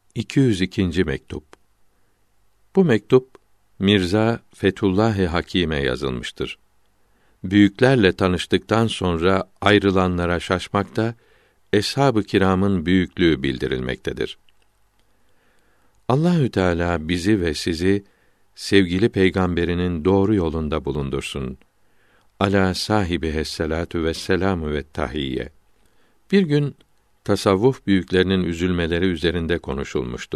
202. mektup. Bu mektup Mirza Fethullah Hakîm'e yazılmıştır. Büyüklerle tanıştıktan sonra ayrılanlara şaşmakta, eshab-ı kiramın büyüklüğü bildirilmektedir. Allahü Teala bizi ve sizi sevgili peygamberinin doğru yolunda bulundursun. Ala sahibihisselatu vesselamu ve tahiyye. Bir gün tasavvuf büyüklerinin üzülmeleri üzerinde konuşulmuştu.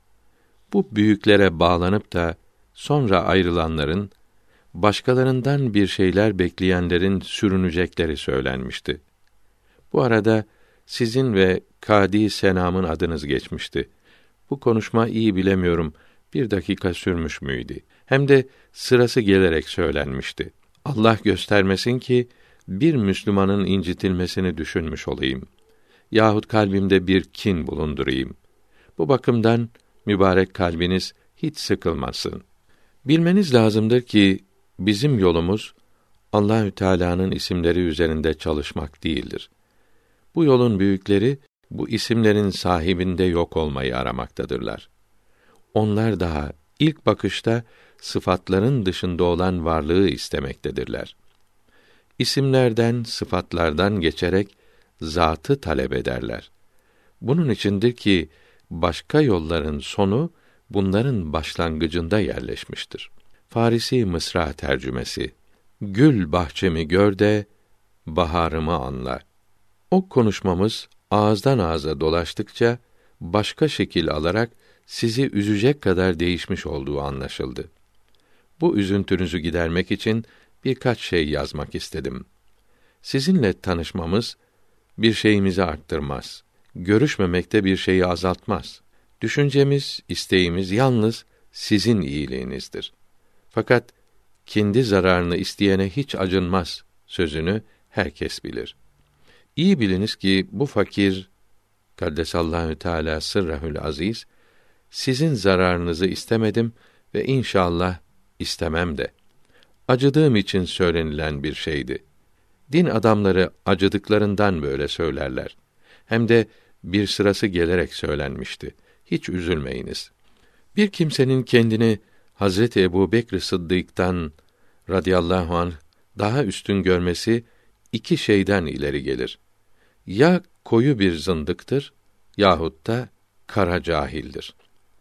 Bu büyüklere bağlanıp da sonra ayrılanların, başkalarından bir şeyler bekleyenlerin sürünecekleri söylenmişti. Bu arada sizin ve Kâdi Senam'ın adınız geçmişti. Bu konuşma iyi bilemiyorum, 1 dakika sürmüş müydü? Hem de sırası gelerek söylenmişti. Allah göstermesin ki bir Müslümanın incitilmesini düşünmüş olayım. Yahut kalbimde bir kin bulundurayım. Bu bakımdan mübarek kalbiniz hiç sıkılmasın. Bilmeniz lazımdır ki bizim yolumuz Allahü Teala'nın isimleri üzerinde çalışmak değildir. Bu yolun büyükleri bu isimlerin sahibinde yok olmayı aramaktadırlar. Onlar daha ilk bakışta sıfatların dışında olan varlığı istemektedirler. İsimlerden, sıfatlardan geçerek zatı talep ederler. Bunun içindir ki başka yolların sonu bunların başlangıcında yerleşmiştir. Farisi Mısra tercümesi. Gül bahçemi gör de baharımı anla. O konuşmamız ağızdan ağza dolaştıkça başka şekil alarak sizi üzecek kadar değişmiş olduğu anlaşıldı. Bu üzüntünüzü gidermek için birkaç şey yazmak istedim. Sizinle tanışmamız bir şeyimizi arttırmaz. Görüşmemekte bir şeyi azaltmaz. Düşüncemiz, isteğimiz yalnız sizin iyiliğinizdir. Fakat kendi zararını isteyene hiç acınmaz sözünü herkes bilir. İyi biliniz ki bu fakir Kaddesallahu Teala sırrahül aziz sizin zararınızı istemedim ve inşallah istemem de. Acıdığım için söylenilen bir şeydi. Din adamları acıdıklarından böyle söylerler. Hem de bir sırası gelerek söylenmişti. Hiç üzülmeyiniz. Bir kimsenin kendini Hazreti Ebubekr Sıddık'tan radıyallahu anh daha üstün görmesi 2 şeyden ileri gelir. Ya koyu bir zındıktır yahut da kara cahildir.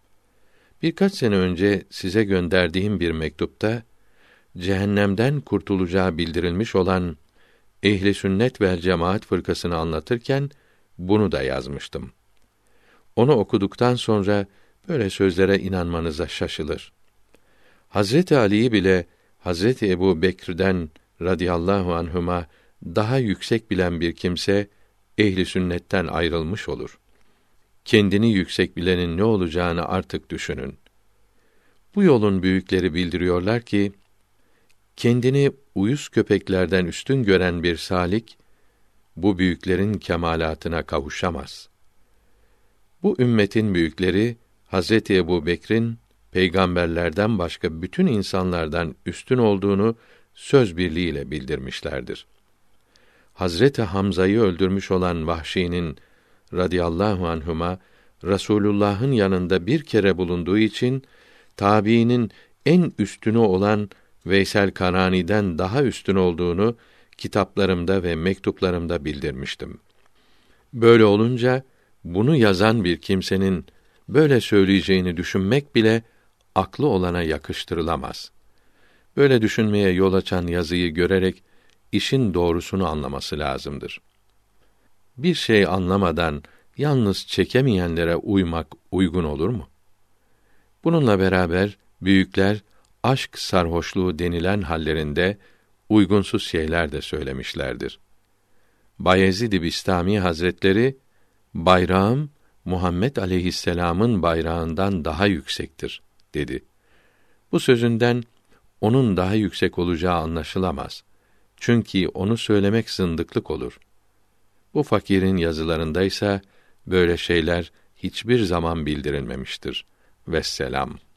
Birkaç sene önce size gönderdiğim bir mektupta cehennemden kurtulacağı bildirilmiş olan Ehl-i Sünnet vel Cemaat fırkasını anlatırken bunu da yazmıştım. Onu okuduktan sonra böyle sözlere inanmanıza şaşılır. Hazreti Ali'yi bile Hazreti Ebubekr'den radıyallahu anhuma daha yüksek bilen bir kimse ehli sünnetten ayrılmış olur. Kendini yüksek bilenin ne olacağını artık düşünün. Bu yolun büyükleri bildiriyorlar ki kendini uyuz köpeklerden üstün gören bir salik bu büyüklerin kemalatına kavuşamaz. Bu ümmetin büyükleri Hazreti Ebubekr'in peygamberlerden başka bütün insanlardan üstün olduğunu söz birliğiyle bildirmişlerdir. Hazreti Hamza'yı öldürmüş olan Vahşi'nin radıyallahu anhuma Rasulullah'ın yanında bir kere bulunduğu için tabiinin en üstünü olan Veysel Karani'den daha üstün olduğunu kitaplarımda ve mektuplarımda bildirmiştim. Böyle olunca bunu yazan bir kimsenin böyle söyleyeceğini düşünmek bile aklı olana yakıştırılamaz. Böyle düşünmeye yol açan yazıyı görerek işin doğrusunu anlaması lazımdır. Bir şey anlamadan yalnız çekemeyenlere uymak uygun olur mu? Bununla beraber büyükler aşk sarhoşluğu denilen hallerinde uygunsuz şeyler de söylemişlerdir. Bayezid-i Bistami Hazretleri bayrağım Muhammed aleyhisselam'ın bayrağından daha yüksektir dedi. Bu sözünden onun daha yüksek olacağı anlaşılamaz. Çünkü onu söylemek zındıklık olur. Bu fakirin yazılarındaysa böyle şeyler hiçbir zaman bildirilmemiştir. Vesselam.